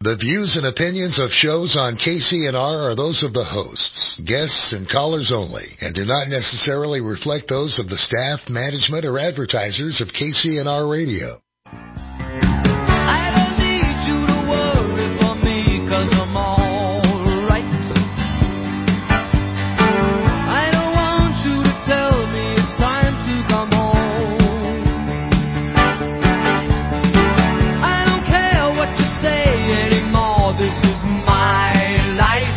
The views and opinions of shows on KCNR are those of the hosts, guests, and callers only, and do not necessarily reflect those of the staff, management, or advertisers of KCNR Radio. I don't need you to worry for me, 'cause I'm all right. I don't want you to tell me it's time to come home. I don't care what you say anymore, this is my life.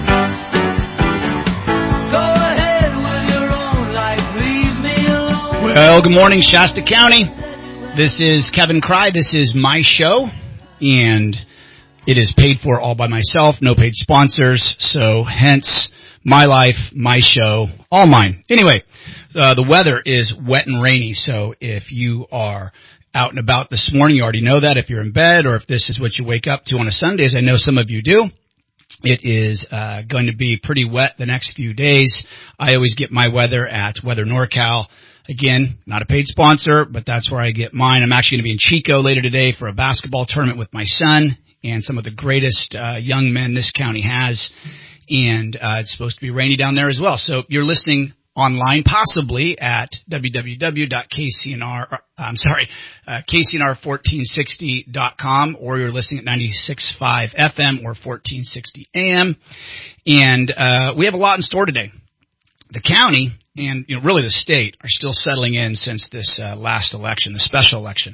Go ahead with your own life, leave me alone. Well, good morning, Shasta County. This is Kevin Cry. This is my show, and it is paid for all by myself, no paid sponsors, so hence my life, my show, all mine. Anyway, the weather is wet and rainy, so if you are out and about this morning, you already know that. If you're in bed or if this is what you wake up to on a Sunday, as I know some of you do, it is going to be pretty wet the next few days. I always get my weather at Weather NorCal. Again, not a paid sponsor, but that's where I get mine. I'm actually going to be in Chico later today for a basketball tournament with my son and some of the greatest young men this county has. And it's supposed to be rainy down there as well. So you're listening online, possibly at KCNR1460.com, or you're listening at 96.5 FM or 1460 AM. And we have a lot in store today. The county and really the state are still settling in since this last election, the special election.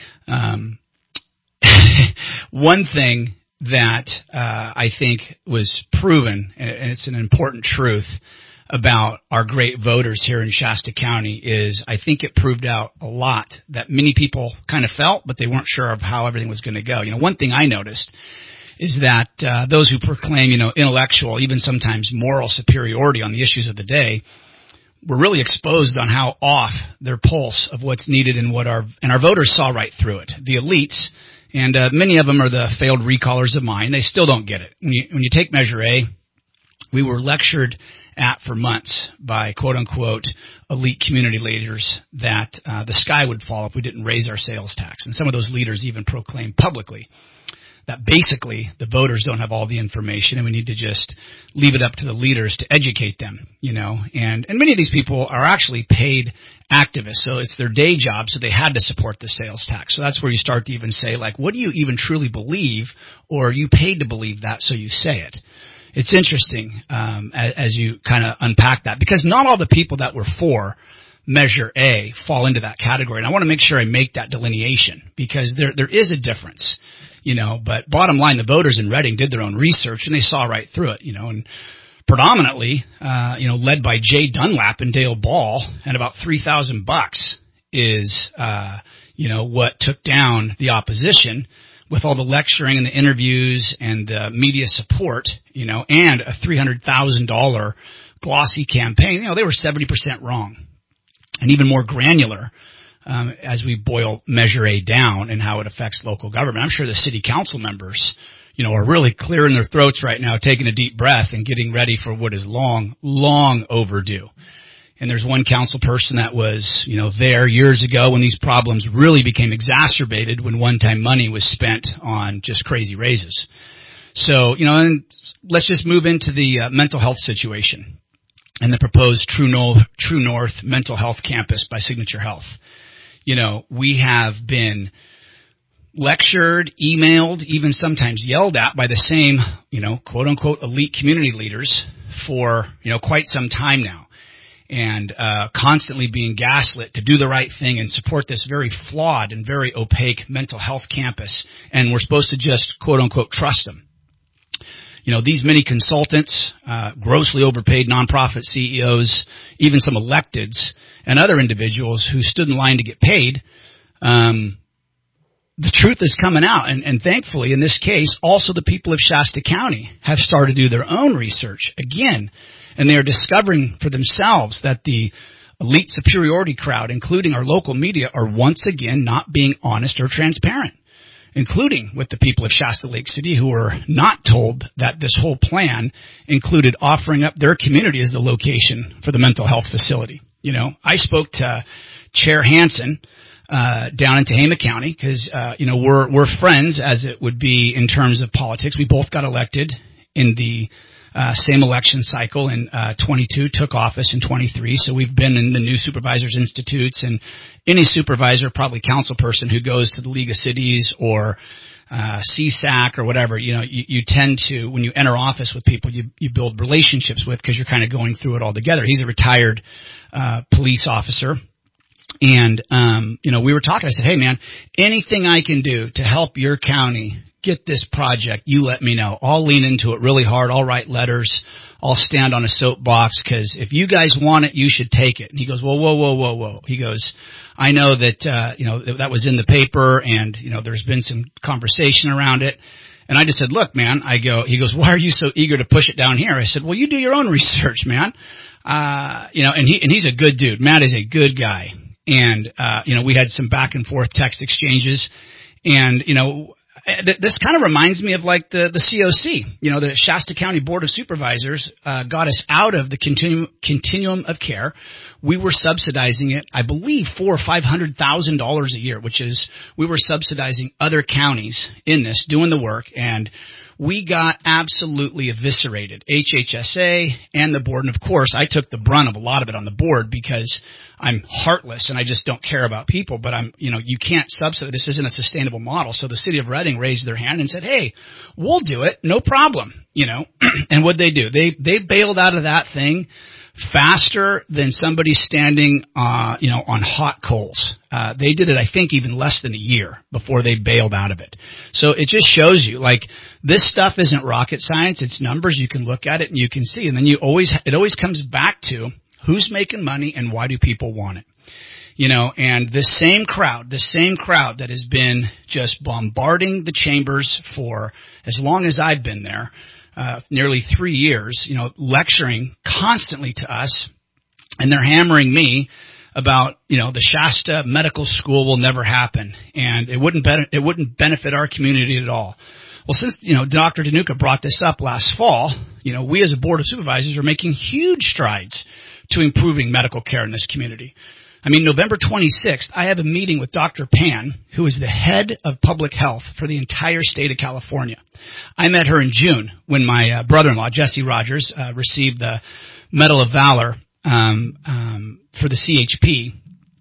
One thing that I think was proven, and it's an important truth about our great voters here in Shasta County, is I think it proved out a lot that many people kind of felt, but they weren't sure of how everything was going to go. One thing I noticed is that those who proclaim, intellectual, even sometimes moral superiority on the issues of the day, were really exposed on how off their pulse of what's needed and our voters saw right through it. The elites, and many of them are the failed recallers of mine, they still don't get it. When you take Measure A, we were lectured at for months by quote-unquote elite community leaders that the sky would fall if we didn't raise our sales tax. And some of those leaders even proclaimed publicly that basically the voters don't have all the information and we need to just leave it up to the leaders to educate them, And many of these people are actually paid activists, so it's their day job, so they had to support the sales tax. So that's where you start to even say, like, what do you even truly believe, or are you paid to believe that, so you say it? It's interesting as you kind of unpack that, because not all the people that were for Measure A fall into that category. And I want to make sure I make that delineation, because there is a difference. But bottom line, the voters in Reading did their own research and they saw right through it, and predominantly, led by Jay Dunlap and Dale Ball, and about $3,000 is, what took down the opposition with all the lecturing and the interviews and the media support, and a $300,000 glossy campaign. They were 70% wrong, and even more granular. As we boil Measure A down and how it affects local government. I'm sure the city council members, are really clearing their throats right now, taking a deep breath and getting ready for what is long, long overdue. And there's one council person that was, there years ago when these problems really became exacerbated when one-time money was spent on just crazy raises. So, and let's just move into the mental health situation and the proposed True North Mental Health Campus by Signature Health. We have been lectured, emailed, even sometimes yelled at by the same, quote-unquote elite community leaders for, quite some time now, and constantly being gaslit to do the right thing and support this very flawed and very opaque mental health campus, and we're supposed to just, quote-unquote, trust them. These many consultants, grossly overpaid nonprofit CEOs, even some electeds, and other individuals who stood in line to get paid, the truth is coming out. And thankfully, in this case, also the people of Shasta County have started to do their own research again, and they are discovering for themselves that the elite superiority crowd, including our local media, are once again not being honest or transparent, including with the people of Shasta Lake City, who were not told that this whole plan included offering up their community as the location for the mental health facility. I spoke to Chair Hansen down in Tehama County because, we're friends as it would be in terms of politics. We both got elected in the same election cycle in 22, took office in 23. So we've been in the new Supervisors Institutes, and any supervisor, probably council person who goes to the League of Cities or CSAC or whatever, you tend to, when you enter office with people, you build relationships with because you're kind of going through it all together. He's a retired police officer. And, we were talking. I said, hey, man, anything I can do to help your county get this project, you let me know. I'll lean into it really hard. I'll write letters. I'll stand on a soapbox because if you guys want it, you should take it. And he goes, whoa. He goes, I know that, that was in the paper and, there's been some conversation around it. And I just said, look, man, he goes, why are you so eager to push it down here? I said, well, you do your own research, man. And he's a good dude. Matt is a good guy. And, we had some back and forth text exchanges and, this kind of reminds me of like the COC, the Shasta County Board of Supervisors, got us out of the continuum of care. We were subsidizing it, I believe, $400,000 or $500,000 a year, which is we were subsidizing other counties in this, doing the work, and we got absolutely eviscerated. HHSA and the board, and of course, I took the brunt of a lot of it on the board because I'm heartless and I just don't care about people. But you can't subsidize. This isn't a sustainable model. So the city of Redding raised their hand and said, "Hey, we'll do it, no problem." And what'd they do? They bailed out of that thing faster than somebody standing, on hot coals. They did it, I think, even less than a year before they bailed out of it. So it just shows you, like, this stuff isn't rocket science. It's numbers. You can look at it and you can see. And then it always comes back to who's making money and why do people want it. And this same crowd that has been just bombarding the chambers for as long as I've been there, nearly 3 years, lecturing constantly to us, and they're hammering me about, the Shasta Medical School will never happen, and it wouldn't benefit our community at all. Well, since, Dr. Danuka brought this up last fall, we as a board of supervisors are making huge strides to improving medical care in this community. I mean, November 26th, I have a meeting with Dr. Pan, who is the head of public health for the entire state of California. I met her in June when my brother-in-law, Jesse Rogers, received the Medal of Valor for the CHP,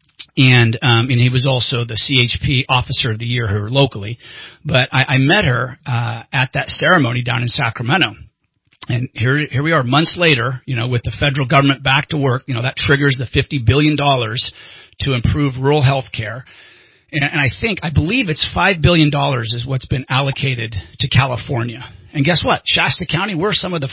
and he was also the CHP Officer of the Year here locally. But I met her at that ceremony down in Sacramento. And here we are months later, with the federal government back to work, that triggers the $50 billion to improve rural health care. And I believe it's $5 billion is what's been allocated to California. And guess what? Shasta County, we're one of the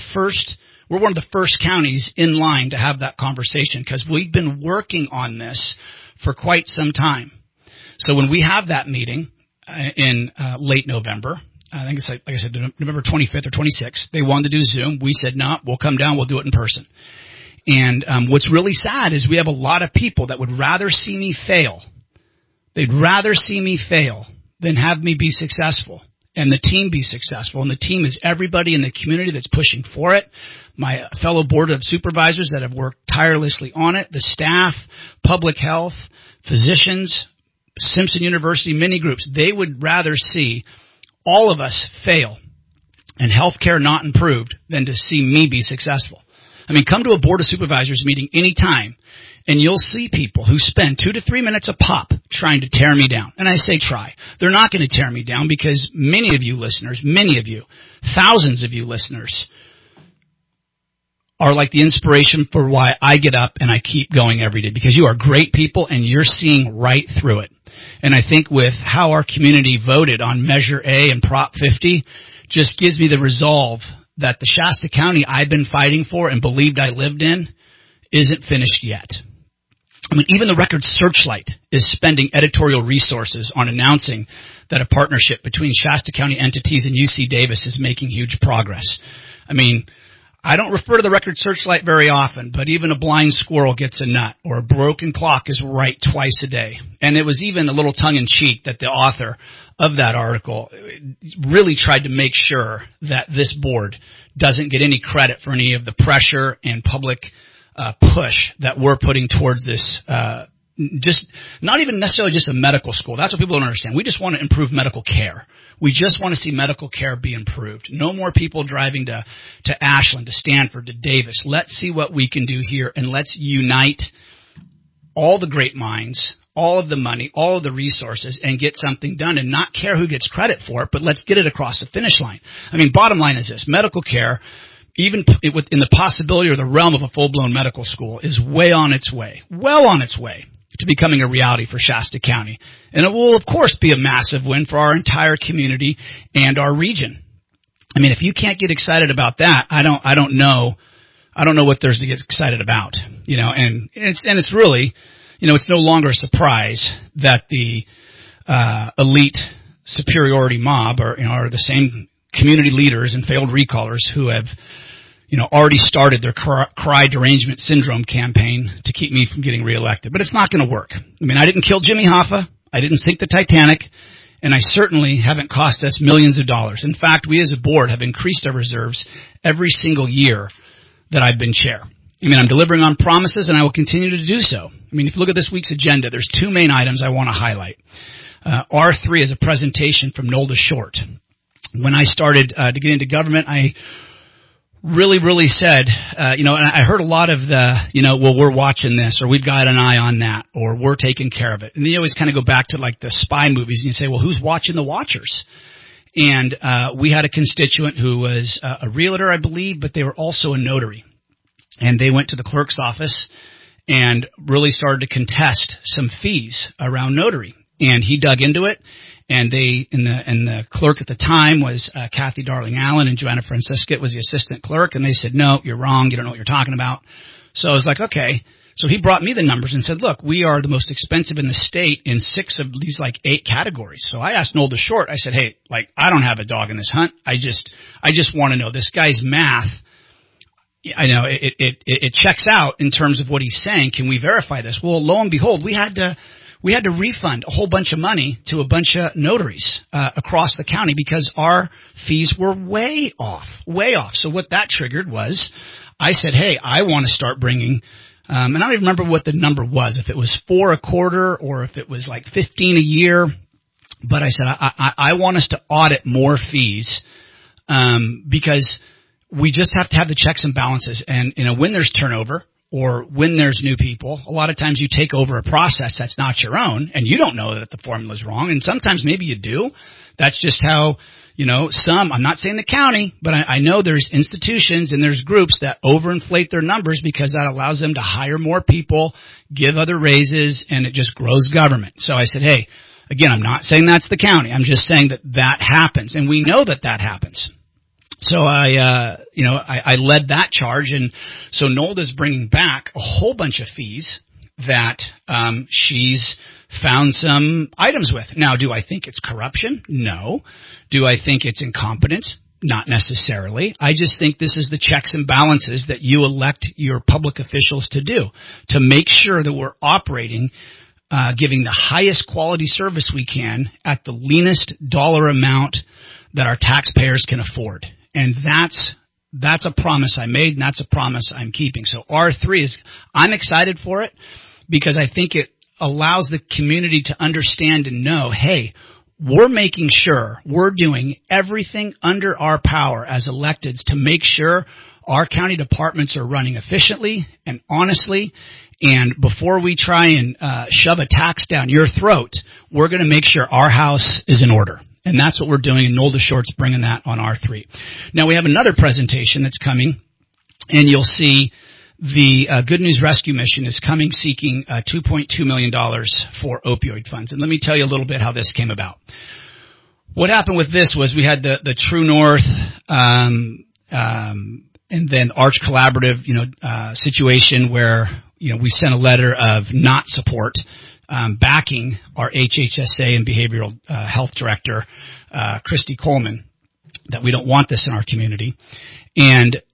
first counties in line to have that conversation because we've been working on this for quite some time. So when we have that meeting in late November, I think it's like I said, November 25th or 26th. They wanted to do Zoom. We said, no, we'll come down. We'll do it in person. And what's really sad is we have a lot of people that would rather see me fail. They'd rather see me fail than have me be successful and the team be successful. And the team is everybody in the community that's pushing for it. My fellow board of supervisors that have worked tirelessly on it, the staff, public health, physicians, Simpson University, many groups. They would rather see all of us fail and healthcare not improved than to see me be successful. I mean, come to a board of supervisors meeting anytime, and you'll see people who spend 2 to 3 minutes a pop trying to tear me down. And I say try. They're not going to tear me down because many of you listeners, thousands of you listeners, are like the inspiration for why I get up and I keep going every day, because you are great people and you're seeing right through it. And I think with how our community voted on Measure A and Prop 50 just gives me the resolve that the Shasta County I've been fighting for and believed I lived in isn't finished yet. I mean, even the Record Searchlight is spending editorial resources on announcing that a partnership between Shasta County entities and UC Davis is making huge progress. I mean, I don't refer to the Record Searchlight very often, but even a blind squirrel gets a nut, or a broken clock is right twice a day. And it was even a little tongue-in-cheek that the author of that article really tried to make sure that this board doesn't get any credit for any of the pressure and public push that we're putting towards this just not even necessarily just a medical school. That's what people don't understand. We just want to improve medical care. We just want to see medical care be improved. No more people driving to Ashland, to Stanford, to Davis. Let's see what we can do here, and let's unite all the great minds, all of the money, all of the resources, and get something done, and not care who gets credit for it, but let's get it across the finish line. I mean, bottom line is this: medical care, even in the possibility or the realm of a full-blown medical school, is well on its way to becoming a reality for Shasta County. And it will, of course, be a massive win for our entire community and our region. I mean, if you can't get excited about that, I don't know what there's to get excited about. And it's really, it's no longer a surprise that the elite superiority mob are the same community leaders and failed recallers who have already started their cry derangement syndrome campaign to keep me from getting reelected. But it's not going to work. I mean, I didn't kill Jimmy Hoffa. I didn't sink the Titanic. And I certainly haven't cost us millions of dollars. In fact, we as a board have increased our reserves every single year that I've been chair. I mean, I'm delivering on promises, and I will continue to do so. I mean, if you look at this week's agenda, there's two main items I want to highlight. R3 is a presentation from Nolda Short. When I started to get into government, I really said, and I heard a lot of well, we're watching this, or we've got an eye on that, or we're taking care of it. And you always kind of go back to like the spy movies, and you say, well, who's watching the watchers? And we had a constituent who was a realtor, I believe, but they were also a notary. And they went to the clerk's office and really started to contest some fees around notary. And he dug into it. And the clerk at the time was Kathy Darling Allen, and Joanna Francisca was the assistant clerk. And they said, no, you're wrong. You don't know what you're talking about. So I was like, okay. So he brought me the numbers and said, look, we are the most expensive in the state in 6 of these 8 categories. So I asked Nolda Short, I said, hey, I don't have a dog in this hunt. I just want to know this guy's math. I know it checks out in terms of what he's saying. Can we verify this? Well, lo and behold, we had to refund a whole bunch of money to a bunch of notaries across the county because our fees were way off. So what that triggered was I said, hey, I want to start bringing, and I don't even remember what the number was, if it was 4 a quarter or if it was 15 a year. But I said, I want us to audit more fees because we just have to have the checks and balances. And, when there's turnover, or when there's new people, a lot of times you take over a process that's not your own, and you don't know that the formula's wrong, and sometimes maybe you do. That's just how, I'm not saying the county, but I know there's institutions and there's groups that overinflate their numbers because that allows them to hire more people, give other raises, and it just grows government. So I said, hey, again, I'm not saying that's the county. I'm just saying that happens, and we know that happens. So I led that charge, and so Nolda's bringing back a whole bunch of fees that she's found some items with. Now, do I think it's corruption? No. Do I think it's incompetence? Not necessarily. I just think this is the checks and balances that you elect your public officials to do, to make sure that we're operating, giving the highest quality service we can at the leanest dollar amount that our taxpayers can afford. And that's a promise I made, and that's a promise I'm keeping. So R3 I'm excited for it because I think it allows the community to understand and know, hey, we're making sure we're doing everything under our power as electeds to make sure our county departments are running efficiently and honestly. And before we try and shove a tax down your throat, we're going to make sure our house is in order. And that's what we're doing, and Nolda Short's bringing that on R3. Now, we have another presentation that's coming, and you'll see the Good News Rescue Mission is coming seeking $2.2 million for opioid funds. And let me tell you a little bit how this came about. What happened with this was we had the True North and then Arch Collaborative situation where we sent a letter of not support backing our HHSA and behavioral health director, Christy Coleman, that we don't want this in our community. And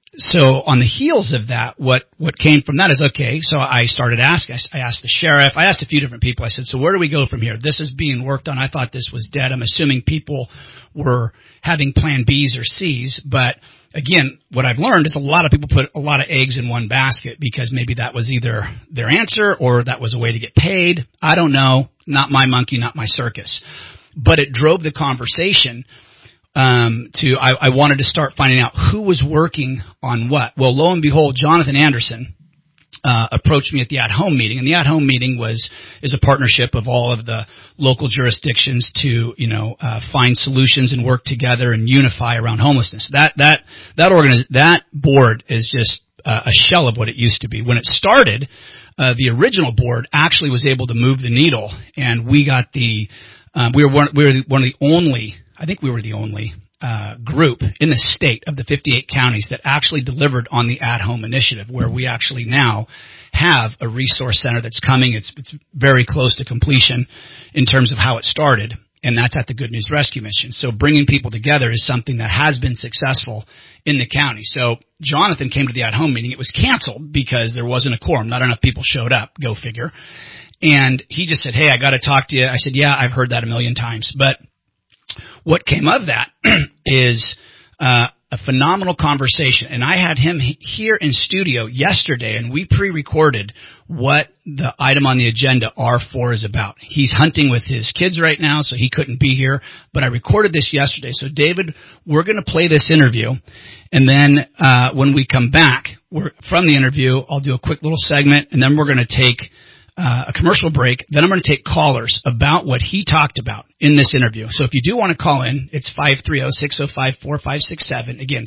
so on the heels of that, what came from that is, okay, so I started asking. I asked the sheriff. I asked a few different people. I said, so where do we go from here? This is being worked on. I thought this was dead. I'm assuming people were having plan Bs or Cs. But again, what I've learned is a lot of people put a lot of eggs in one basket because maybe that was either their answer or that was a way to get paid. I don't know. Not my monkey, not my circus. But it drove the conversation I wanted to start finding out who was working on what. Well, lo and behold, Jonathan Anderson approached me at the at-home meeting, and the at-home meeting is a partnership of all of the local jurisdictions to find solutions and work together and unify around homelessness. That board is just a shell of what it used to be. When it started, the original board actually was able to move the needle, and we got we were one of the only. I think we were the only group in the state of the 58 counties that actually delivered on the at-home initiative, where we actually now have a resource center that's coming. It's very close to completion in terms of how it started, and that's at the Good News Rescue Mission. So bringing people together is something that has been successful in the county. So Jonathan came to the at-home meeting. It was canceled because there wasn't a quorum. Not enough people showed up. Go figure. And he just said, hey, I got to talk to you. I said, yeah, I've heard that a million times. But what came of that is a phenomenal conversation. And I had him here in studio yesterday, and we pre-recorded what the item on the agenda R4 is about. He's hunting with his kids right now, so he couldn't be here. But I recorded this yesterday. So, David, we're going to play this interview. And then when we come back from the interview, I'll do a quick little segment, and then we're going to take a commercial break. Then I'm going to take callers about what he talked about in this interview. So if you do want to call in, it's 530-605-4567. Again,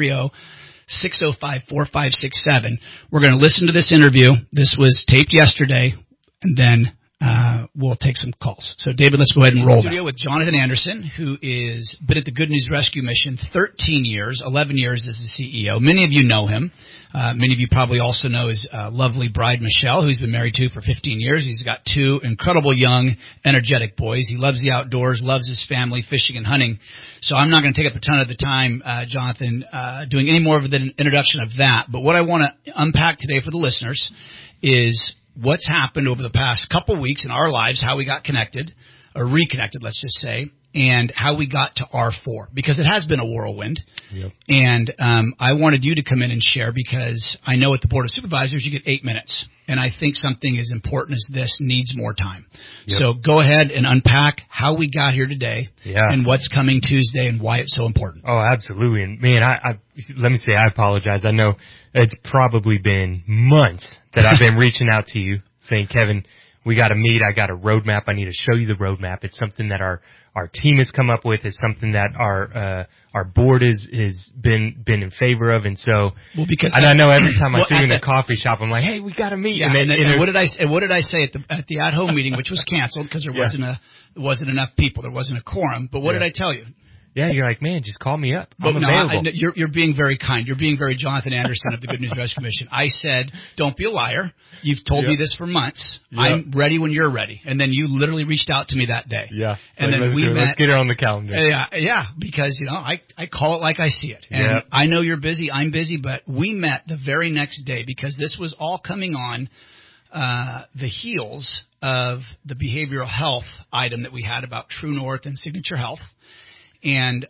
530-605-4567. We're going to listen to this interview. This was taped yesterday, and then we'll take some calls. So, David, let's go ahead and roll. Studio with Jonathan Anderson, who is been at the Good News Rescue Mission 13 years, 11 years as the CEO. Many of you know him. Many of you probably also know his lovely bride, Michelle, who's been married to for 15 years. He's got 2 incredible, young, energetic boys. He loves the outdoors, loves his family, fishing and hunting. So I'm not going to take up a ton of the time, Jonathan, doing any more of an introduction of that. But what I want to unpack today for the listeners is what's happened over the past couple weeks in our lives, how we got connected, or reconnected, let's just say, and how we got to R4, because it has been a whirlwind. Yep. And I wanted you to come in and share, because I know at the Board of Supervisors you get 8 minutes, and I think something as important as this needs more time. Yep. So go ahead and unpack how we got here today, and what's coming Tuesday and why it's so important. Oh, absolutely. And man, I let me say I apologize. I know it's probably been months that I've been reaching out to you saying, Kevin, we got to meet. I got a roadmap. I need to show you the roadmap. It's something that our team has come up with. It's something that our board is been in favor of. And so, because and I know every time I see you in the coffee shop, I'm like, hey, we got to meet. Yeah, and what did I say at the at-home meeting, which was canceled because there wasn't enough people. There wasn't a quorum. But what did I tell you? Yeah, you're like, man, just call me up. I'm available. You're being very kind. You're being very Jonathan Anderson of the Good News Rescue Mission. I said, don't be a liar. You've told me this for months. I'm ready when you're ready. And then you literally reached out to me that day. Yeah. And then we met. Let's get it on the calendar. Yeah, because, I call it like I see it. And I know you're busy. I'm busy. But we met the very next day, because this was all coming on the heels of the behavioral health item that we had about True North and Signature Health. And,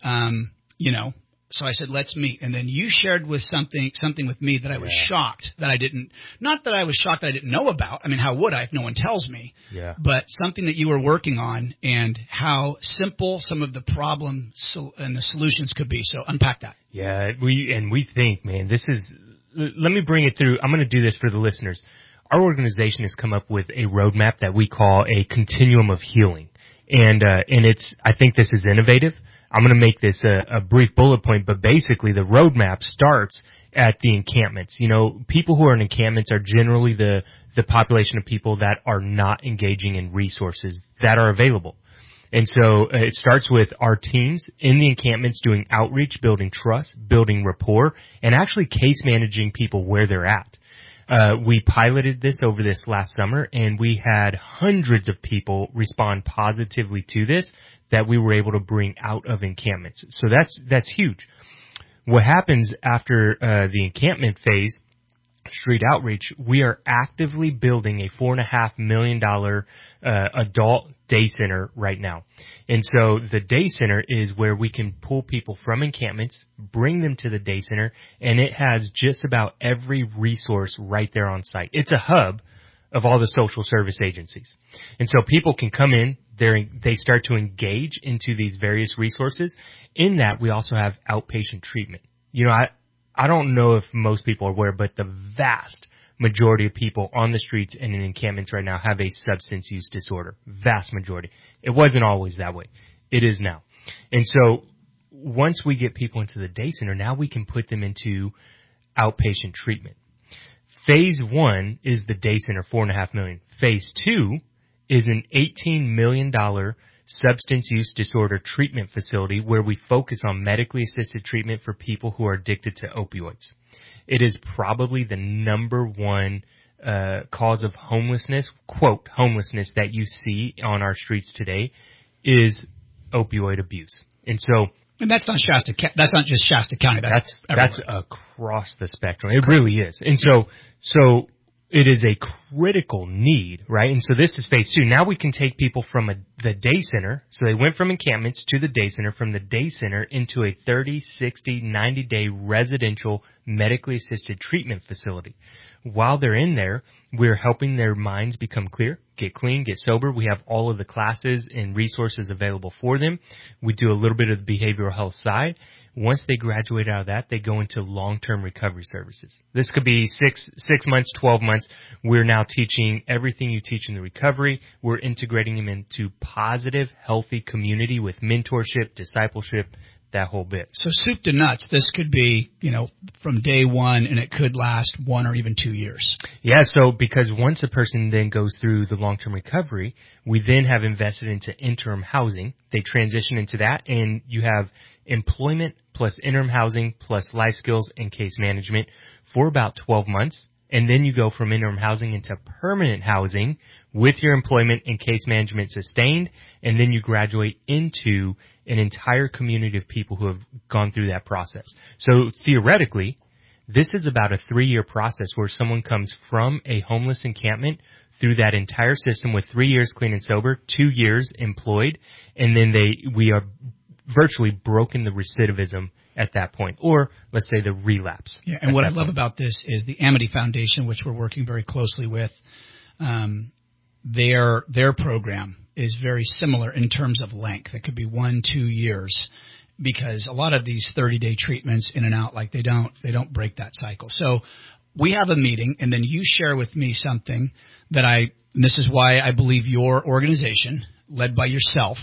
so I said, let's meet. And then you shared with something with me that I was shocked that I didn't, not that I was shocked that I didn't know about. I mean, how would I if no one tells me? Yeah. But something that you were working on, and how simple some of the problems and the solutions could be. So unpack that. Yeah. We think, man, let me bring it through. I'm going to do this for the listeners. Our organization has come up with a roadmap that we call a continuum of healing. And I think this is innovative. I'm going to make this a brief bullet point, but basically the roadmap starts at the encampments. People who are in encampments are generally the population of people that are not engaging in resources that are available. And so it starts with our teams in the encampments doing outreach, building trust, building rapport, and actually case managing people where they're at. We piloted this over this last summer, and we had hundreds of people respond positively to this that we were able to bring out of encampments. So that's huge. what happens after the encampment phase, street outreach, we are actively building a $4.5 million adult day center right now. And so the day center is where we can pull people from encampments, bring them to the day center, and it has just about every resource right there on site. It's a hub of all the social service agencies. And so people can come in, they start to engage into these various resources. In that, we also have outpatient treatment. You know, I don't know if most people are aware, but the vast majority of people on the streets and in encampments right now have a substance use disorder. Vast majority. It wasn't always that way. It is now. And so once we get people into the day center, now we can put them into outpatient treatment. Phase 1 is the day center, $4.5 million. Phase 2 is an $18 million substance use disorder treatment facility where we focus on medically assisted treatment for people who are addicted to opioids. It is probably the number one cause of homelessness, quote, homelessness that you see on our streets today is opioid abuse. And so, and that's not Shasta. That's not just Shasta County. That's across the spectrum. It really is. And so it is a critical need, right? And so this is phase 2. Now we can take people from the day center. So they went from encampments to the day center, from the day center into a 30, 60, 90-day residential medically assisted treatment facility. While they're in there, we're helping their minds become clear, get clean, get sober. We have all of the classes and resources available for them. We do a little bit of the behavioral health side. Once they graduate out of that, they go into long-term recovery services. This could be 6 months, 12 months. We're now teaching everything you teach in the recovery. We're integrating them into positive, healthy community with mentorship, discipleship, that whole bit. So soup to nuts, this could be, from day one, and it could last 1 or even 2 years. Yeah, so because once a person then goes through the long-term recovery, we then have invested into interim housing. They transition into that, and you have employment plus interim housing plus life skills and case management for about 12 months. And then you go from interim housing into permanent housing with your employment and case management sustained. And then you graduate into an entire community of people who have gone through that process. So theoretically, this is about a 3-year process where someone comes from a homeless encampment through that entire system with 3 years clean and sober, 2 years employed, and then we are virtually broken the recidivism at that point, or let's say the relapse. Yeah, and what I love about this is the Amity Foundation, which we're working very closely with. Their program is very similar in terms of length. It could be 1-2 years, because a lot of these 30-day treatments in and out, like they don't break that cycle. So we have a meeting, and then you share with me something that and this is why I believe your organization, led by yourself,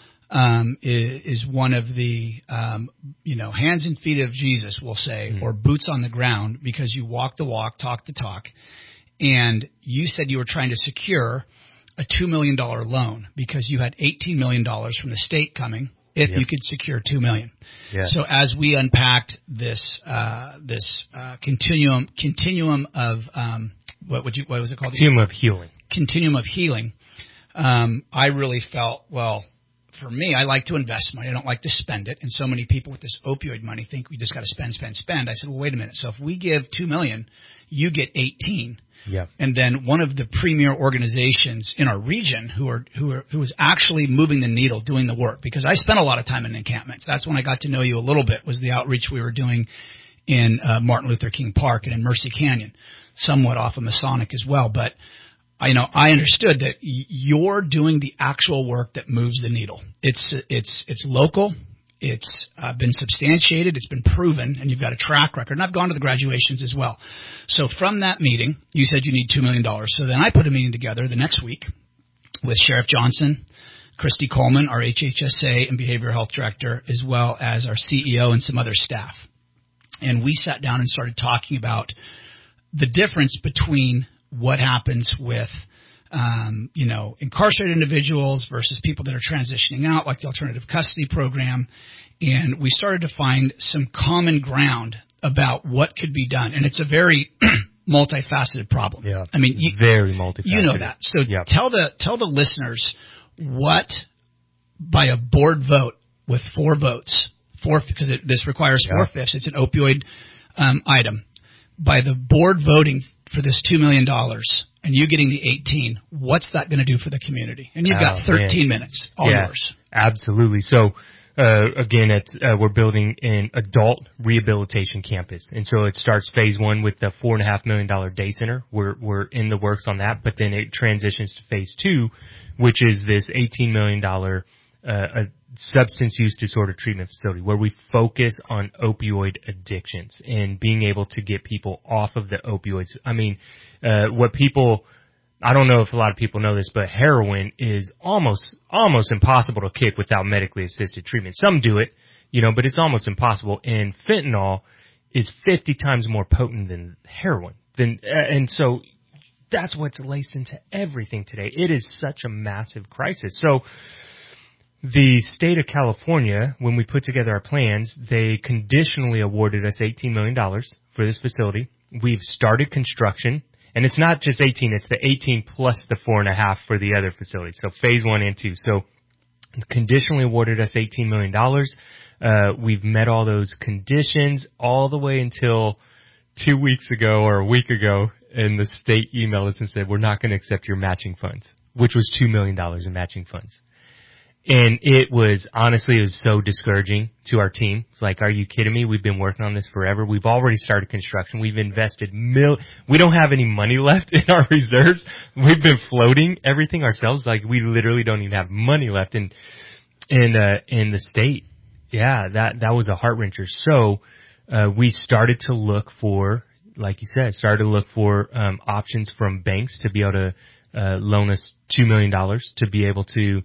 is one of the, hands and feet of Jesus, we'll say, or boots on the ground, because you walk the walk, talk the talk. And you said you were trying to secure a $2 million loan because you had $18 million from the state coming if you could secure $2 million. Yes. So as we unpacked this continuum of what was it called? Continuum of healing. Continuum of healing. I really felt, well, for me, I like to invest money. I don't like to spend it. And so many people with this opioid money think we just got to spend. I said, well, wait a minute. So if we give $2 million, you get 18. Yeah. And then one of the premier organizations in our region who was actually moving the needle, doing the work, because I spent a lot of time in encampments. That's when I got to know you a little bit, was the outreach we were doing in Martin Luther King Park and in Mercy Canyon, somewhat off of Masonic as well. But I understood that you're doing the actual work that moves the needle. It's local. It's been substantiated. It's been proven, and you've got a track record. And I've gone to the graduations as well. So from that meeting, you said you need $2 million. So then I put a meeting together the next week with Sheriff Johnson, Christy Coleman, our HHSA and Behavioral Health Director, as well as our CEO and some other staff. And we sat down and started talking about the difference between what happens with incarcerated individuals versus people that are transitioning out, like the alternative custody program. And we started to find some common ground about what could be done. And it's a very multifaceted problem. Yeah. I mean, very multifaceted. You know that. So tell the listeners what, by a board vote with 4 votes, because this requires Yeah. 4/5. It's an opioid item. By the board voting for this $2 million and you getting the 18, what's that going to do for the community? And you've got 13 minutes, all yours. Absolutely. So, again, we're building an adult rehabilitation campus. And so it starts phase 1 with the $4.5 million day center. We're in the works on that, but then it transitions to phase 2, which is this $18 million, a substance use disorder treatment facility where we focus on opioid addictions and being able to get people off of the opioids. I mean, I don't know if a lot of people know this, but heroin is almost impossible to kick without medically assisted treatment. Some do it, but it's almost impossible. And fentanyl is 50 times more potent than heroin. And so that's what's laced into everything today. It is such a massive crisis. So the state of California, when we put together our plans, they conditionally awarded us $18 million for this facility. We've started construction. And it's not just 18, it's the 18 plus the 4.5 for the other facility. So phase 1 and 2. So conditionally awarded us $18 million. We've met all those conditions all the way until 2 weeks ago or a week ago. And the state emailed us and said, we're not going to accept your matching funds, which was $2 million in matching funds. And it was so discouraging to our team. It's like, are you kidding me? We've been working on this forever. We've already started construction. We've invested we don't have any money left in our reserves. We've been floating everything ourselves. Like, we literally don't even have money left in the state. Yeah, that was a heart wrencher. So, we started to look for, like you said, options from banks to be able to, loan us $2 million to be able to,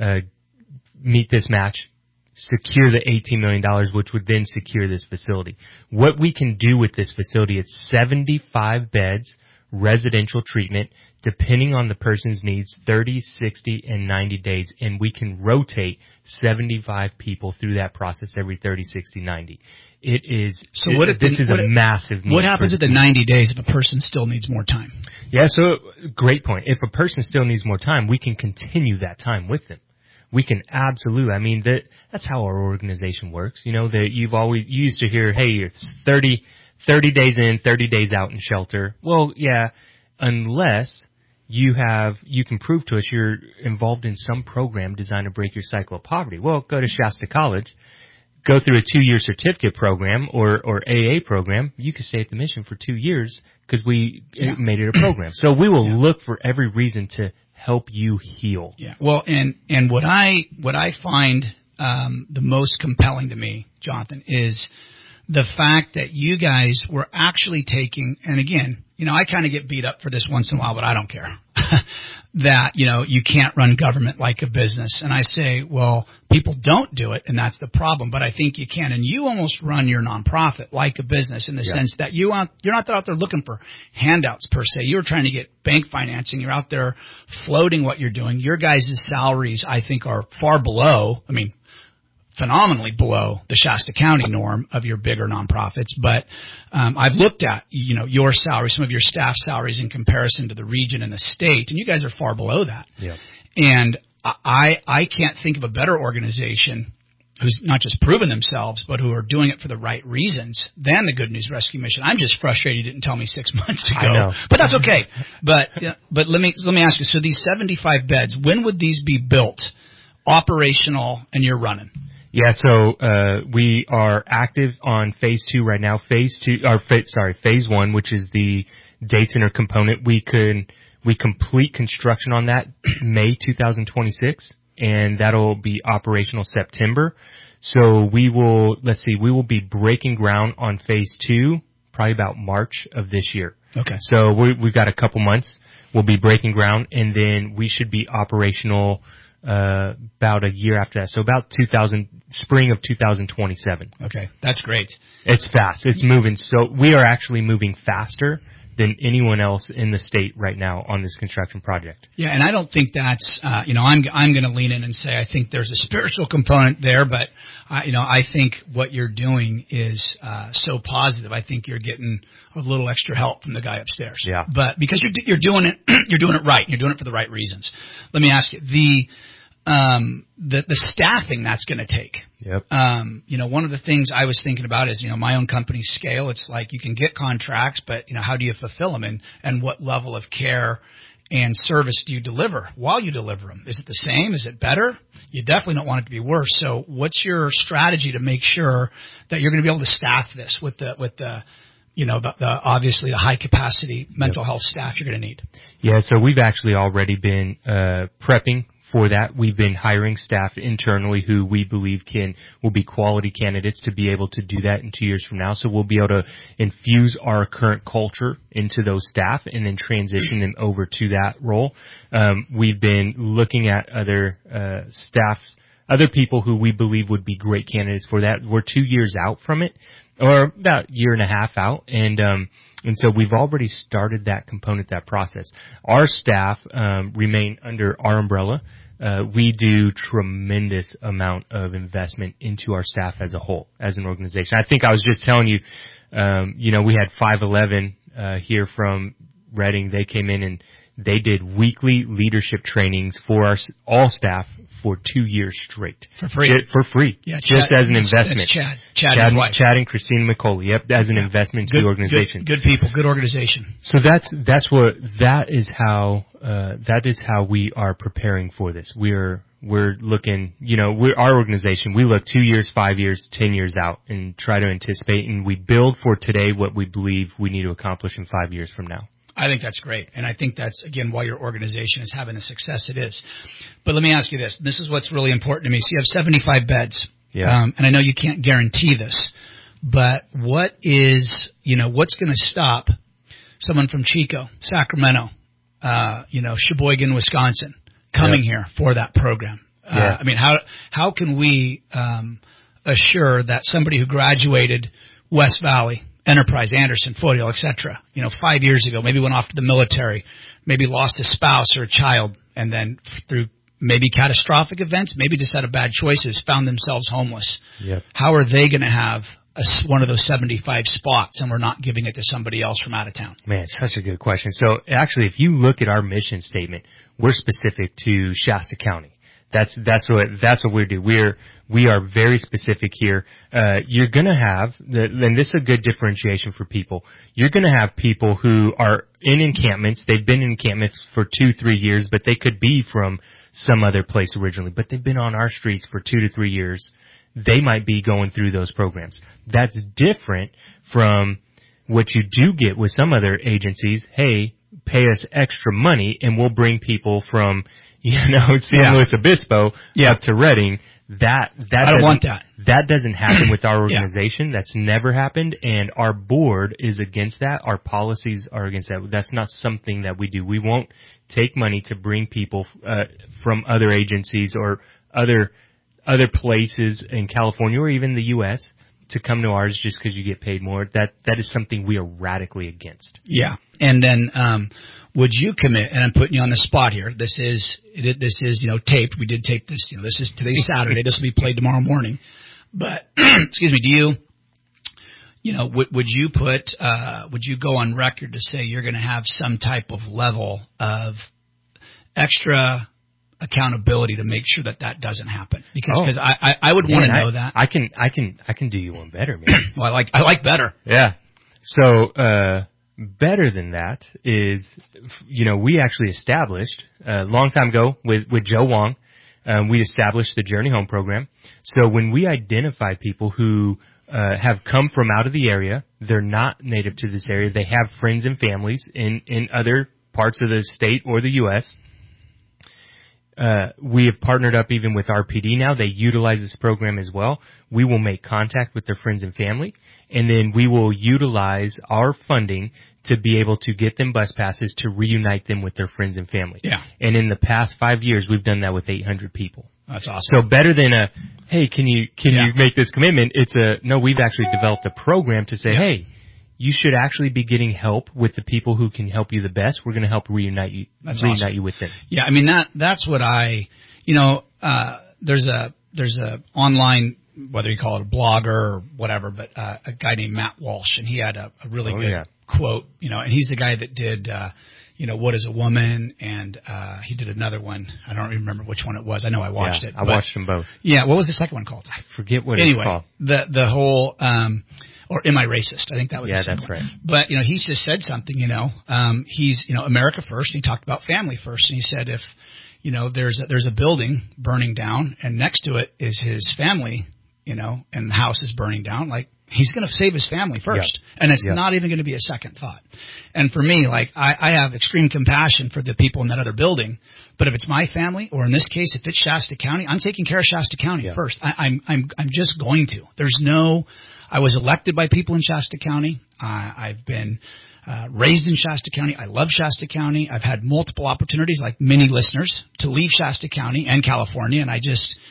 meet this match, secure the $18 million, which would then secure this facility. What we can do with this facility, it's 75 beds, residential treatment, depending on the person's needs, 30, 60, and 90 days. And we can rotate 75 people through that process every 30, 60, 90. It is, this is a massive need. What happens at the 90 days if a person still needs more time? Yeah, so great point. If a person still needs more time, we can continue that time with them. We can absolutely. I mean, that's how our organization works. That you used to hear, hey, it's 30 days in, 30 days out in shelter. Well, yeah, unless you can prove to us you're involved in some program designed to break your cycle of poverty. Well, go to Shasta College, go through a 2-year certificate program or AA program. You could stay at the mission for 2 years because we made it a program. So we will look for every reason to help you heal. Yeah. Well, and what I find the most compelling to me, Jonathan, is the fact that you guys were actually taking, and again, I kind of get beat up for this once in a while, but I don't care. That, you can't run government like a business. And I say, well, people don't do it, and that's the problem, but I think you can. And you almost run your nonprofit like a business in the sense that you're not out there looking for handouts per se. You're trying to get bank financing. You're out there floating what you're doing. Your guys' salaries, I think, are far below, phenomenally below the Shasta County norm of your bigger nonprofits. But I've looked at, your salary, some of your staff salaries in comparison to the region and the state, and you guys are far below that. Yeah. And I can't think of a better organization who's not just proven themselves, but who are doing it for the right reasons than the Good News Rescue Mission. I'm just frustrated you didn't tell me 6 months ago. I know. But that's okay. But let me ask you, so these 75 beds, when would these be built, operational, and you're running? Yeah, so we are active on phase 2 right now. Phase 1, which is the day center component. We complete construction on that May 2026, and that'll be operational September. So we will be breaking ground on phase 2 probably about March of this year. Okay. So we've got a couple months. We'll be breaking ground, and then we should be operational about a year after that. So about spring of 2027. Okay. That's great. It's fast. It's moving. So we are actually moving faster than anyone else in the state right now on this construction project. Yeah, and I don't think that's, I'm going to lean in and say I think there's a spiritual component there, but, I think what you're doing is so positive. I think you're getting a little extra help from the guy upstairs. Yeah. But because you're doing it, you're doing it right. You're doing it for the right reasons. Let me ask you, the staffing that's going to take. Yep. One of the things I was thinking about is, my own company's scale. It's like you can get contracts, but, how do you fulfill them, and what level of care and service do you deliver while you deliver them? Is it the same? Is it better? You definitely don't want it to be worse. So what's your strategy to make sure that you're going to be able to staff this with the obviously the high capacity mental health staff you're going to need? Yeah. So we've actually already been, prepping for that. We've been hiring staff internally who we believe will be quality candidates to be able to do that in 2 years from now. So we'll be able to infuse our current culture into those staff and then transition them over to that role. We've been looking at other other people who we believe would be great candidates for that. We're 2 years out from it, or about a year and a half out. And so we've already started that component, that process. Our staff remain under our umbrella. We do tremendous amount of investment into our staff as a whole, as an organization. I think I was just telling you, we had 511 here from Reading. They came in and they did weekly leadership trainings for all staff for 2 years straight. For free. For free. Yeah, just as an investment. That's Chad and Christina McCauley. Yep, as an investment to the organization. Good people, good organization. So that is how we are preparing for this. We're looking, our organization, we look 2 years, 5 years, 10 years out and try to anticipate, and we build for today what we believe we need to accomplish in 5 years from now. I think that's great. And I think that's, again, why your organization is having the success it is. But let me ask you this. This is what's really important to me. So you have 75 beds. Yeah. And I know you can't guarantee this, but what's going to stop someone from Chico, Sacramento, Sheboygan, Wisconsin, coming here for that program? Yeah. How can we assure that somebody who graduated West Valley, Enterprise, Anderson, Foothill, etc., 5 years ago, maybe went off to the military, maybe lost a spouse or a child, and then through maybe catastrophic events, maybe just out of bad choices, found themselves homeless. Yep. How are they going to have one of those 75 spots, and we're not giving it to somebody else from out of town? Man, such a good question. So actually, if you look at our mission statement, we're specific to Shasta County. That's what we do. We are very specific here. You're gonna have, and this is a good differentiation for people. You're gonna have people who are in encampments. They've been in encampments for 2-3 years, but they could be from some other place originally, but they've been on our streets for 2 to 3 years. They might be going through those programs. That's different from what you do get with some other agencies. Hey, pay us extra money and we'll bring people from, San Luis Obispo up to Reading. I don't want that. That doesn't happen with our organization. That's never happened, and our board is against that. Our policies are against that. That's not something that we do. We won't take money to bring people from other agencies or other places in California or even the U.S. to come to ours just because you get paid more. That is something we are radically against. Yeah, and then would you commit? And I'm putting you on the spot here. This is taped. We did tape this. This is today's Saturday. This will be played tomorrow morning. But excuse me. Do you? Would you go on record to say you're going to have some type of level of extra accountability to make sure that doesn't happen? Because I would want to know that. I can do you one better, man. Well, I like better. Yeah. So better than that is, we actually established a long time ago with Joe Wong. We established the Journey Home program. So when we identify people who have come from out of the area, they're not native to this area, they have friends and families in other parts of the state or the U.S., we have partnered up even with RPD now. They utilize this program as well. We will make contact with their friends and family, and then we will utilize our funding to be able to get them bus passes to reunite them with their friends and family. Yeah. And in the past 5 years, we've done that with 800 people. That's awesome. So better than hey, can you make this commitment? No, we've actually developed a program to say, hey, you should actually be getting help with the people who can help you the best. We're going to help reunite you with them. Yeah, that's what there's a online, whether you call it a blogger or whatever, but a guy named Matt Walsh, and he had a really good quote, and he's the guy that did, What is a Woman? And he did another one. I don't remember which one it was. I know I watched it. I watched them both. Yeah, what was the second one called? I forget what anyway, it's called. The whole or Am I Racist? I think that was the second that's one. right. But he's just said something. He's America first. And he talked about family first, and he said if there's a building burning down, and next to it is his family, and the house is burning down, like, he's going to save his family first. Yeah. And it's not even going to be a second thought. And for me, like, I have extreme compassion for the people in that other building. But if it's my family, or in this case, if it's Shasta County, I'm taking care of Shasta County first. I'm just going to. I was elected by people in Shasta County. I've been raised in Shasta County. I love Shasta County. I've had multiple opportunities, like many listeners, to leave Shasta County and California. And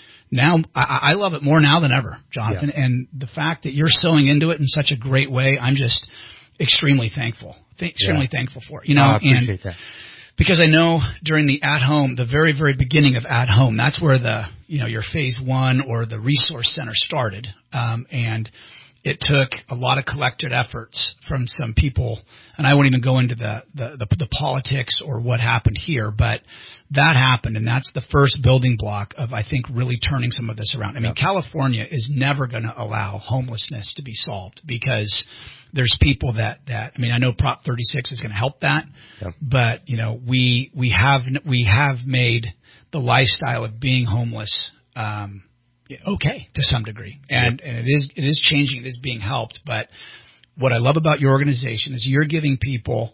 I love it more now than ever, Jonathan. Yeah. And the fact that you're sewing into it in such a great way, I'm just extremely thankful. Thankful for it. I appreciate that. Because I know during the At Home, the very, very beginning of At Home, that's where your phase 1 or the resource center started. And it took a lot of collected efforts from some people, and I won't even go into the politics or what happened here, but that happened, and that's the first building block of, I think, really turning some of this around. I mean, California is never going to allow homelessness to be solved because there's people that I know Prop 36 is going to help that, but we have made the lifestyle of being homeless okay to some degree, and it is changing, it is being helped. But what I love about your organization is you're giving people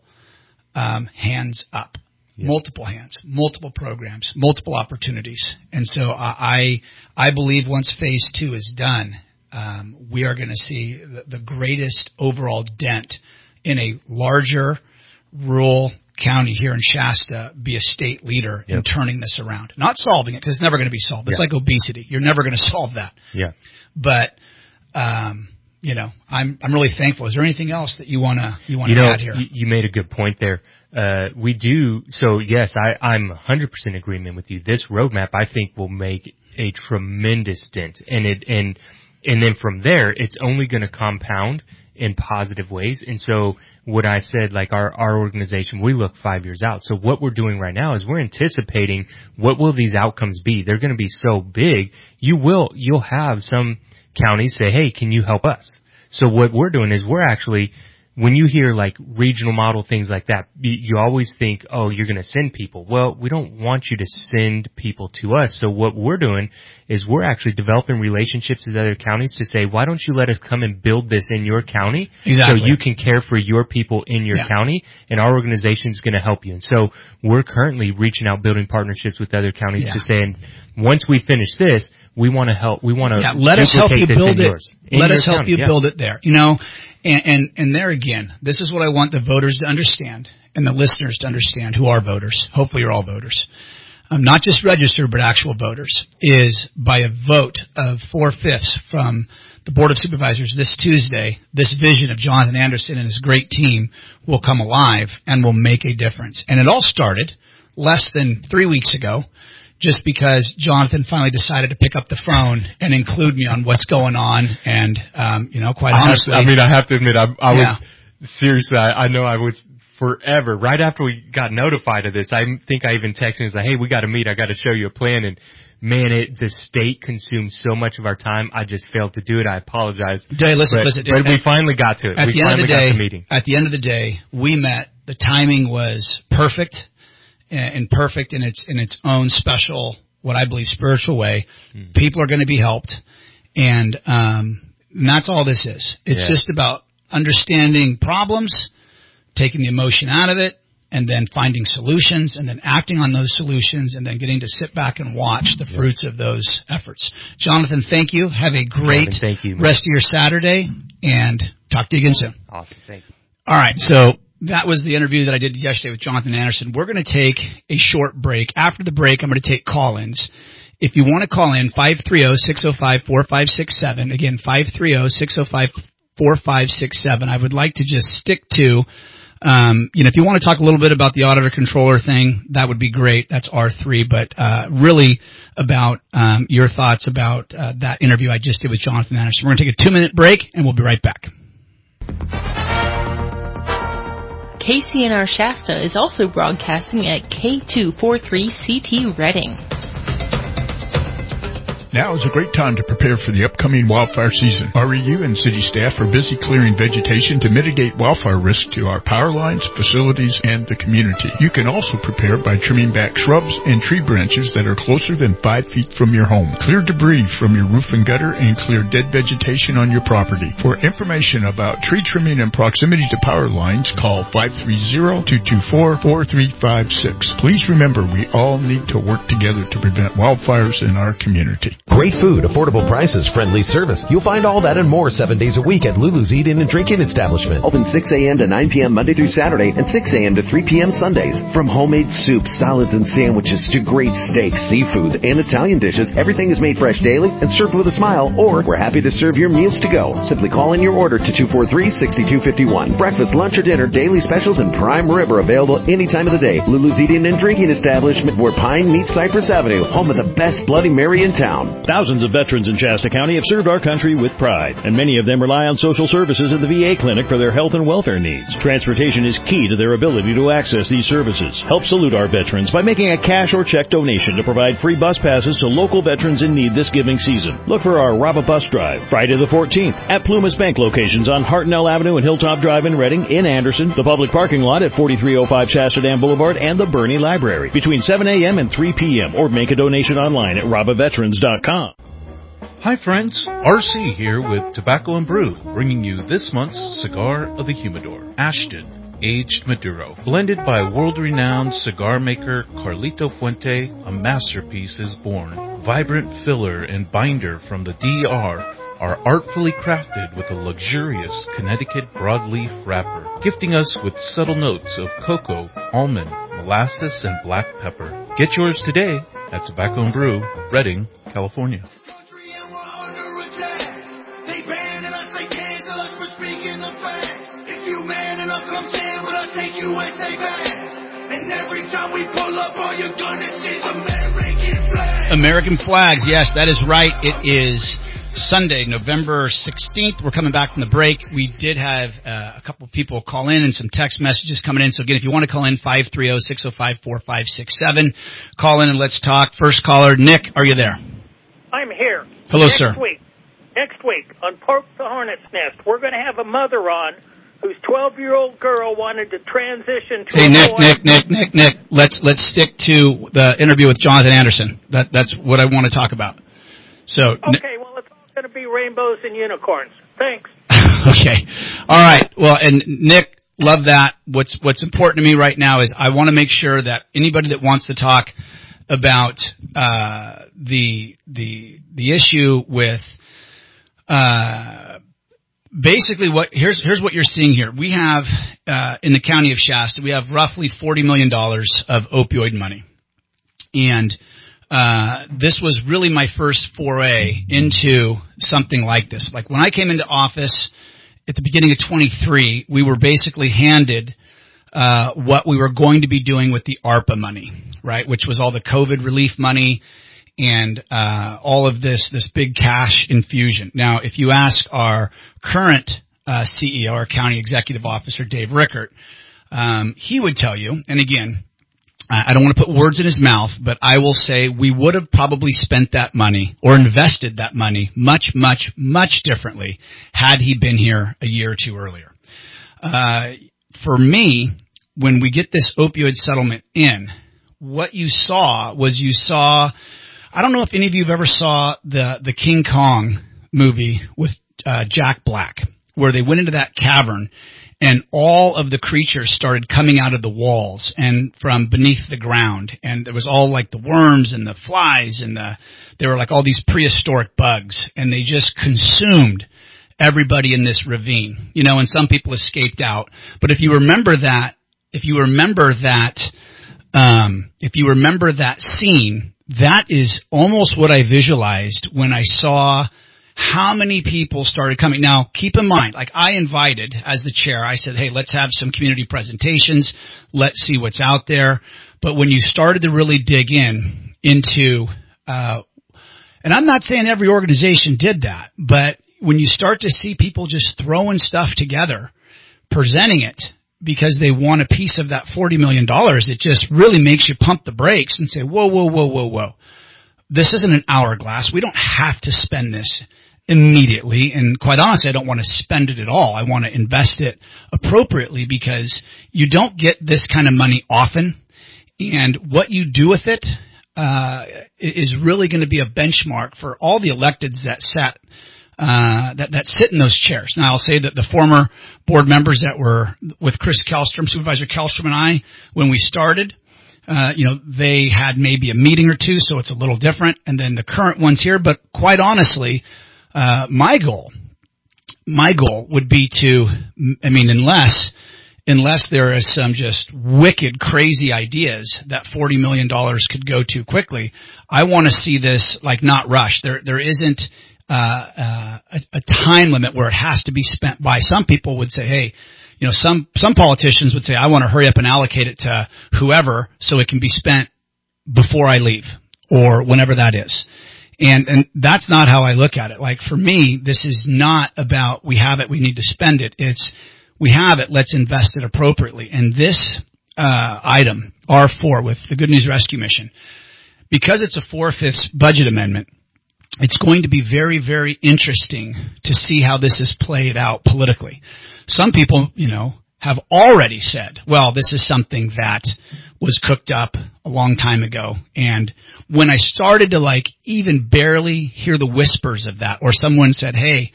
hands up, multiple hands, multiple programs, multiple opportunities. And so I believe once phase 2 is done, we are going to see the greatest overall dent in a larger rural county here in Shasta be a state leader in turning this around. Not solving it, because it's never going to be solved. It's like obesity. You're never going to solve that. Yeah. But I'm really thankful. Is there anything else that you want to add here? You made a good point there. We do. So yes, I'm 100% agreement with you. This roadmap, I think, will make a tremendous dent, and then from there, it's only going to compound in positive ways. And so what I said, like our organization, we look 5 years out. So what we're doing right now is we're anticipating what will these outcomes be. They're going to be so big. You'll have some counties say, hey, can you help us? So what we're doing is we're actually, when you hear like regional model, things like that, you always think, oh, you're going to send people. Well, we don't want you to send people to us. So what we're doing is we're actually developing relationships with other counties to say, why don't you let us come and build this in your county so you can care for your people in your county, and our organization is going to help you. And so we're currently reaching out, building partnerships with other counties to say, and once we finish this, we want to help. We want to let us help you build it. Let us help you county. Build it there. And there again, this is what I want the voters to understand and the listeners to understand who are voters. Hopefully you're all voters. Not just registered, but actual voters, is by a vote of 4/5 from the Board of Supervisors this Tuesday, this vision of Jonathan Anderson and his great team will come alive and will make a difference. And it all started less than 3 weeks ago, just because Jonathan finally decided to pick up the phone and include me on what's going on. And, quite honestly. I have to admit, I was, seriously, I know I was forever, right after we got notified of this, I think I even texted him and said, hey, we got to meet, I got to show you a plan. And man, the state consumed so much of our time, I just failed to do it. I apologize. Listen. But we finally got to it. We finally got the meeting. At the end of the day, we met. The timing was perfect. And perfect in its own special, what I believe, spiritual way. People are going to be helped, and that's all this is. It's just about understanding problems, taking the emotion out of it, and then finding solutions, and then acting on those solutions, and then getting to sit back and watch the fruits of those efforts. Jonathan, thank you. Have a great rest of your Saturday, and talk to you again soon. Awesome. Thank you. All right, so that was the interview that I did yesterday with Jonathan Anderson. We're going to take a short break. After the break, I'm going to take call-ins. If you want to call in, 530-605-4567. Again, 530-605-4567. I would like to just stick to, if you want to talk a little bit about the auditor-controller thing, that would be great. That's R3. But really about your thoughts about that interview I just did with Jonathan Anderson. We're going to take a 2-minute break, and we'll be right back. KCNR Shasta is also broadcasting at K243CT Reading. Now is a great time to prepare for the upcoming wildfire season. REU and city staff are busy clearing vegetation to mitigate wildfire risk to our power lines, facilities, and the community. You can also prepare by trimming back shrubs and tree branches that are closer than 5 feet from your home. Clear debris from your roof and gutter and clear dead vegetation on your property. For information about tree trimming and proximity to power lines, call 530-224-4356. Please remember, we all need to work together to prevent wildfires in our community. Great food, affordable prices, friendly service. You'll find all that and more 7 days a week at Lulu's Eating and Drinking Establishment. Open 6 a.m. to 9 p.m. Monday through Saturday and 6 a.m. to 3 p.m. Sundays. From homemade soups, salads, and sandwiches to great steaks, seafood, and Italian dishes, everything is made fresh daily and served with a smile, or we're happy to serve your meals to go. Simply call in your order to 243-6251. Breakfast, lunch, or dinner, daily specials, and prime rib are available any time of the day. Lulu's Eating and Drinking Establishment, where Pine meets Cypress Avenue, home of the best Bloody Mary in town. Thousands of veterans in Shasta County have served our country with pride, and many of them rely on social services at the VA clinic for their health and welfare needs. Transportation is key to their ability to access these services. Help salute our veterans by making a cash or check donation to provide free bus passes to local veterans in need this giving season. Look for our Rob a Bus Drive, Friday the 14th, at Plumas Bank locations on Hartnell Avenue and Hilltop Drive in Reading, in Anderson, the public parking lot at 4305 Shasta Dam Boulevard, and the Bernie Library between 7 a.m. and 3 p.m. or make a donation online at robaveterans.com. Hi friends, RC here with Tobacco and Brew, bringing you this month's Cigar of the Humidor, Ashton Aged Maduro. Blended by world-renowned cigar maker Carlito Fuente, a masterpiece is born. Vibrant filler and binder from the DR are artfully crafted with a luxurious Connecticut broadleaf wrapper, gifting us with subtle notes of cocoa, almond, molasses, and black pepper. Get yours today at Tobacco and Brew, Reading, California. American flags, yes, that is right. It is Sunday, November 16th. We're coming back from the break. We did have a couple of people call in and some text messages coming in. So, again, if you want to call in, 530-605-4567. Call in and let's talk. First caller, Nick, are you there? I'm here. Hello, sir. Next week, on Poke the Hornet's Nest, we're going to have a mother on whose 12-year-old girl wanted to transition to Nick, let's stick to the interview with Jonathan Anderson. That's what I want to talk about. So okay, well, it's all going to be rainbows and unicorns. Thanks. Okay. All right. Well, and Nick, love that. What's important to me right now is I want to make sure that anybody that wants to talk about the issue with basically here's what you're seeing here. We have in the county of Shasta, we have roughly $40 million of opioid money. And this was really my first foray into something like this. Like when I came into office at the beginning of 23, we were basically handed what we were going to be doing with the ARPA money, right, which was all the COVID relief money and all of this big cash infusion. Now, if you ask our current CEO, our county executive officer, Dave Rickert, he would tell you, and again, I don't want to put words in his mouth, but I will say we would have probably spent that money or invested that money much, much, much differently had he been here a year or two earlier. For me, when we get this opioid settlement in, what you saw, I don't know if any of you have ever saw the King Kong movie with Jack Black, where they went into that cavern and all of the creatures started coming out of the walls and from beneath the ground. And there was all like the worms and the flies and there were like all these prehistoric bugs, and they just consumed everybody in this ravine, and some people escaped out. But if you remember that scene, that is almost what I visualized when I saw how many people started coming. Now, keep in mind, like I invited, as the chair, I said, hey, let's have some community presentations. Let's see what's out there. But when you started to really dig into, and I'm not saying every organization did that, but when you start to see people just throwing stuff together, presenting it, because they want a piece of that $40 million, it just really makes you pump the brakes and say, whoa. This isn't an hourglass. We don't have to spend this immediately. And quite honestly, I don't want to spend it at all. I want to invest it appropriately because you don't get this kind of money often. And what you do with it is really going to be a benchmark for all the electeds that sit in those chairs. Now, I'll say that the former board members that were with Chris Kellstrom, Supervisor Kellstrom and I, when we started, they had maybe a meeting or two, so it's a little different. And then the current ones here, but quite honestly, my goal would be to, unless there is some just wicked, crazy ideas that $40 million could go to quickly, I want to see this not rush. There isn't a time limit where it has to be spent by. Some people would say, hey, some politicians would say, I want to hurry up and allocate it to whoever so it can be spent before I leave or whenever that is. And that's not how I look at it. For me, this is not about we have it, we need to spend it. It's we have it, let's invest it appropriately. And this item, R4 with the Good News Rescue Mission, because it's a 4/5 budget amendment, it's going to be very, very interesting to see how this is played out politically. Some people, have already said, well, this is something that was cooked up a long time ago. And when I started to even barely hear the whispers of that, or someone said, hey,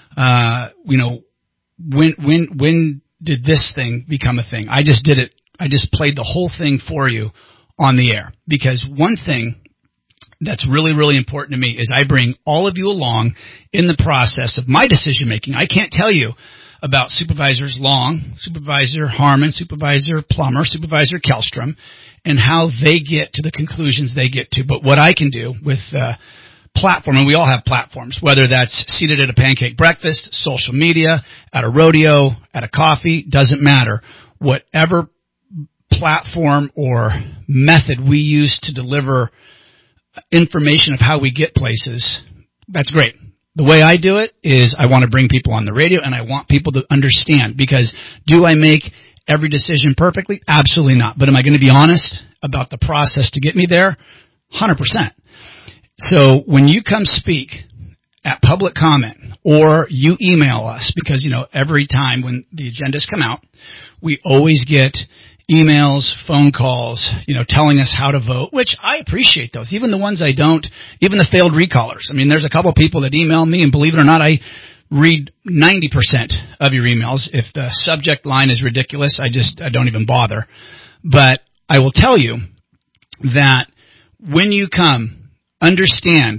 when did this thing become a thing? I just did it. I just played the whole thing for you on the air. Because one thing that's really, really important to me is I bring all of you along in the process of my decision making. I can't tell you about Supervisors Long, Supervisor Harmon, Supervisor Plummer, Supervisor Kellstrom, and how they get to the conclusions they get to. But what I can do with platform, and we all have platforms, whether that's seated at a pancake breakfast, social media, at a rodeo, at a coffee, doesn't matter. Whatever platform or method we use to deliver information of how we get places, that's great. The way I do it is I want to bring people on the radio and I want people to understand, because do I make every decision perfectly? Absolutely not. But am I going to be honest about the process to get me there? 100%. So when you come speak at public comment or you email us, because, every time when the agendas come out, we always get emails, phone calls, telling us how to vote, which I appreciate those. Even the ones I don't, even the failed recallers. There's a couple of people that email me, and believe it or not, I read 90% of your emails. If the subject line is ridiculous, I don't even bother. But I will tell you that when you come, understand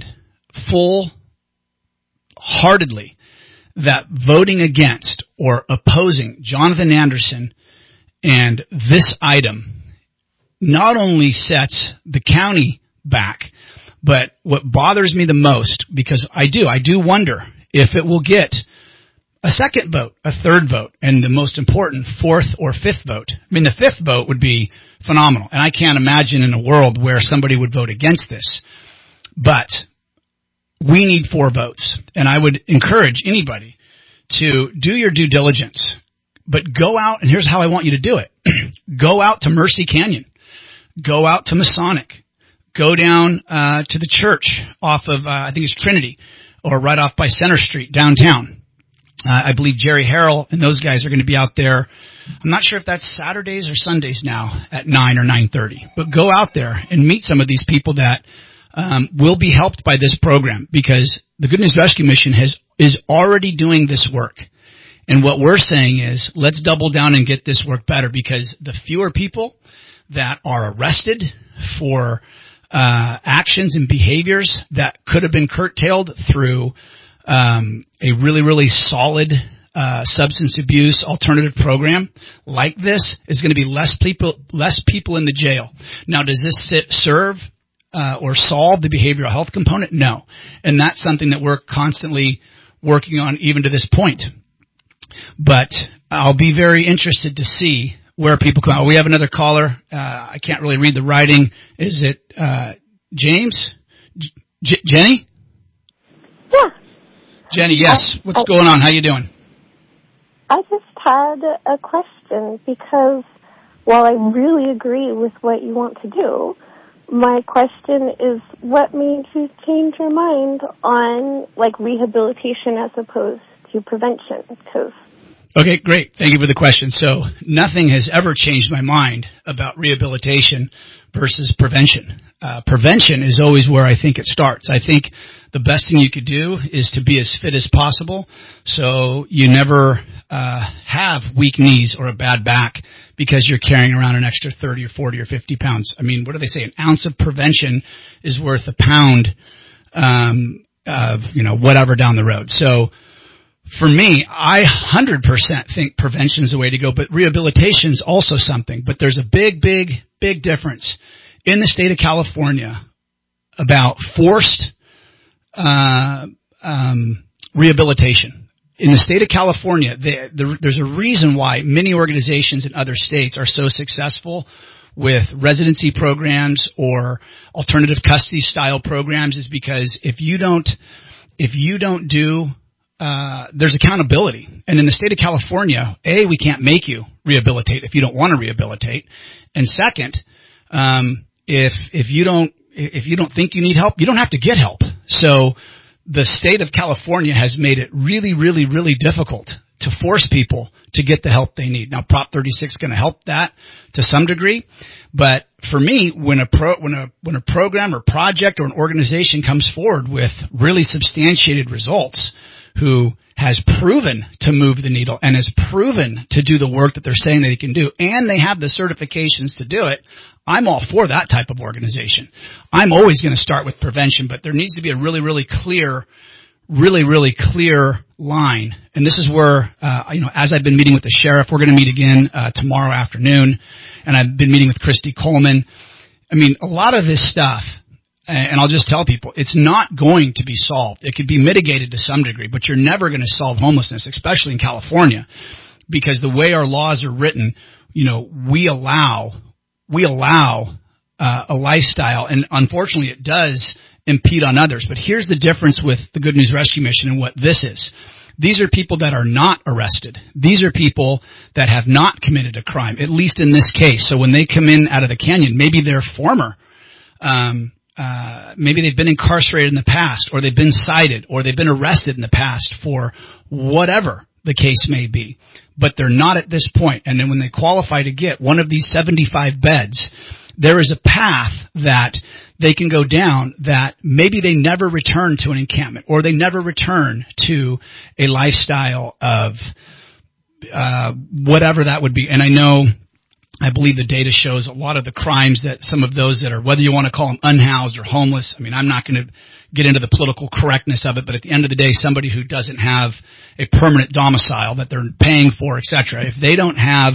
full-heartedly that voting against or opposing Jonathan Anderson and this item not only sets the county back, but what bothers me the most, because I do wonder if it will get a second vote, a third vote, and the most important, fourth or fifth vote. The fifth vote would be phenomenal, and I can't imagine in a world where somebody would vote against this. But we need 4 votes, and I would encourage anybody to do your due diligence. But go out, and here's how I want you to do it. Go out to Mercy Canyon. Go out to Masonic. Go down to the church off of, I think it's Trinity, or right off by Center Street downtown. I believe Jerry Harrell and those guys are going to be out there. I'm not sure if that's Saturdays or Sundays now at 9 or 9:30. But go out there and meet some of these people that will be helped by this program, because the Good News Rescue Mission is already doing this work. And what we're saying is, let's double down and get this work better, because the fewer people that are arrested for actions and behaviors that could have been curtailed through a really, really solid substance abuse alternative program like this, is going to be less people in the jail. Now, does this serve or solve the behavioral health component? No. And that's something that we're constantly working on even to this point. But I'll be very interested to see where people come. We have another caller. I can't really read the writing. Is it James? Jenny? Yeah. Jenny, yes. What's going on? How you doing? I just had a question because while I really agree with what you want to do, my question is what made you change your mind on like rehabilitation as opposed to prevention? Okay, great. Thank you for the question. So nothing has ever changed my mind about rehabilitation versus prevention. Prevention is always where I think it starts. I think the best thing you could do is to be as fit as possible so you never have weak knees or a bad back because you're carrying around an extra 30 or 40 or 50 pounds. I mean, what do they say? An ounce of prevention is worth a pound of, whatever down the road. So for me, I 100% think prevention is the way to go, but rehabilitation is also something. But there's a big, big, big difference in the state of California about forced rehabilitation. In the state of California, there's a reason why many organizations in other states are so successful with residency programs or alternative custody style programs is because if you don't do there's accountability. And in the state of California, A, we can't make you rehabilitate if you don't want to rehabilitate. And second, if you don't think you need help, you don't have to get help. So the state of California has made it really, really, really difficult to force people to get the help they need. Now, Prop 36 is going to help that to some degree, but for me, when a program or project or an organization comes forward with really substantiated results, who has proven to move the needle and has proven to do the work that they're saying that he can do, and they have the certifications to do it, I'm all for that type of organization. I'm always going to start with prevention, but there needs to be a really, really clear line. And this is where, as I've been meeting with the sheriff, we're going to meet again tomorrow afternoon, and I've been meeting with Christy Coleman. I mean, a lot of this stuff, and I'll just tell people, it's not going to be solved. It could be mitigated to some degree, but you're never going to solve homelessness, especially in California, because the way our laws are written, we allow a lifestyle, and unfortunately it does impede on others. But here's the difference with the Good News Rescue Mission and what this is. These are people that are not arrested. These are people that have not committed a crime, at least in this case. So when they come in out of the canyon, maybe they're former maybe they've been incarcerated in the past, or they've been cited, or they've been arrested in the past for whatever the case may be. But they're not at this point. And then when they qualify to get one of these 75 beds, there is a path that they can go down that maybe they never return to an encampment, or they never return to a lifestyle of whatever that would be. And I believe the data shows a lot of the crimes that some of those that are, whether you want to call them unhoused or homeless, I mean, I'm not going to get into the political correctness of it, but at the end of the day, somebody who doesn't have a permanent domicile that they're paying for, etc., if they don't have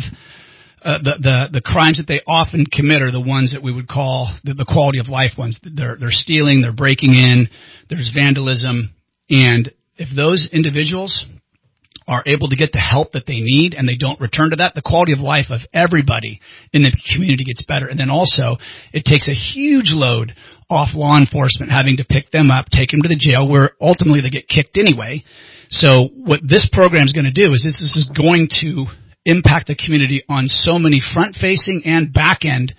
the crimes that they often commit are the ones that we would call the quality of life ones. They're stealing, they're breaking in, there's vandalism, and if those individuals are able to get the help that they need and they don't return to that, the quality of life of everybody in the community gets better. And then also, it takes a huge load off law enforcement having to pick them up, take them to the jail, where ultimately they get kicked anyway. So what this program is going to do is this is going to impact the community on so many front-facing and back-end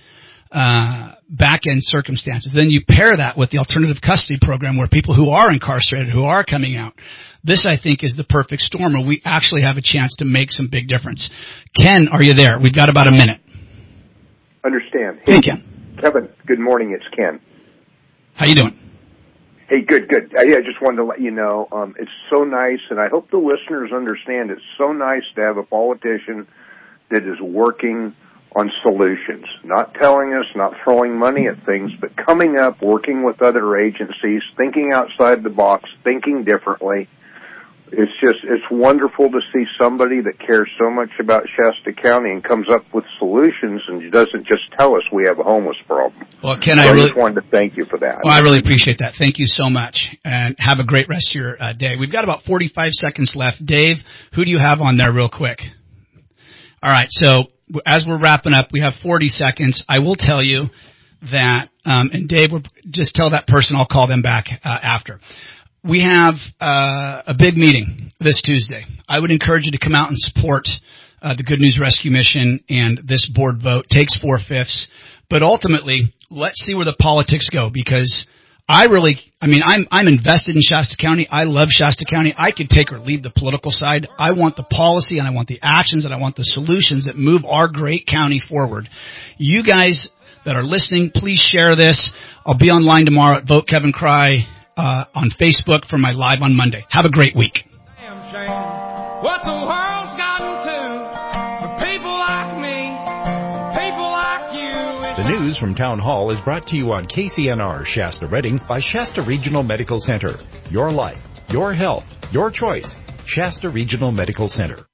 circumstances. Then you pair that with the alternative custody program where people who are incarcerated, who are coming out. This, I think, is the perfect storm where we actually have a chance to make some big difference. Ken, are you there? We've got about a minute. Understand. Hey, Ken. Kevin, good morning. It's Ken. How you doing? Hey, good. I just wanted to let you know, it's so nice, and I hope the listeners understand it's so nice to have a politician that is working on solutions, not telling us, not throwing money at things, but coming up, working with other agencies, thinking outside the box, thinking differently. It's wonderful to see somebody that cares so much about Shasta County and comes up with solutions and doesn't just tell us we have a homeless problem. Well, Ken, I just wanted to thank you for that. Well, I really appreciate that. Thank you so much, and have a great rest of your day. We've got about 45 seconds left. Dave, who do you have on there real quick? All right, so as we're wrapping up, we have 40 seconds. I will tell you that, and Dave, just tell that person I'll call them back after. we have a big meeting this Tuesday. I would encourage you to come out and support the Good News Rescue Mission, and this board vote takes 4/5. But ultimately, let's see where the politics go, because I'm invested in Shasta County. I love Shasta County. I could take or leave the political side. I want the policy, and I want the actions, and I want the solutions that move our great county forward. You guys that are listening, please share this. I'll be online tomorrow at Vote Kevin Cry on Facebook for my live on Monday. Have a great week. Damn shame what the world's gotten to for people like me, people like you. The news from Town Hall is brought to you on KCNR Shasta Redding by Shasta Regional Medical Center. Your life, your health, your choice. Shasta Regional Medical Center.